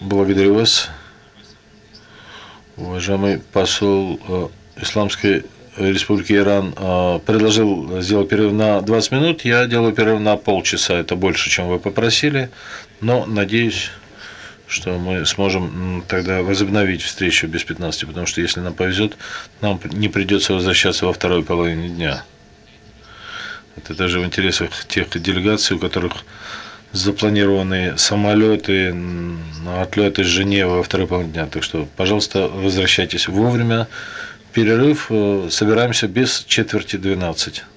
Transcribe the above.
Благодарю вас, уважаемый посол Исламской Республики Иран предложил сделать перерыв на 20 минут. Я делаю перерыв на полчаса. Это больше, чем вы попросили. Но надеюсь, что мы сможем тогда возобновить встречу без 15, потому что если нам повезет, нам не придется возвращаться во второй половине дня. Это даже в интересах тех делегаций, у которых запланированы самолеты на отлет из Женевы во второй половине дня. Так что, пожалуйста, возвращайтесь вовремя. Перерыв. Собираемся без четверти 12.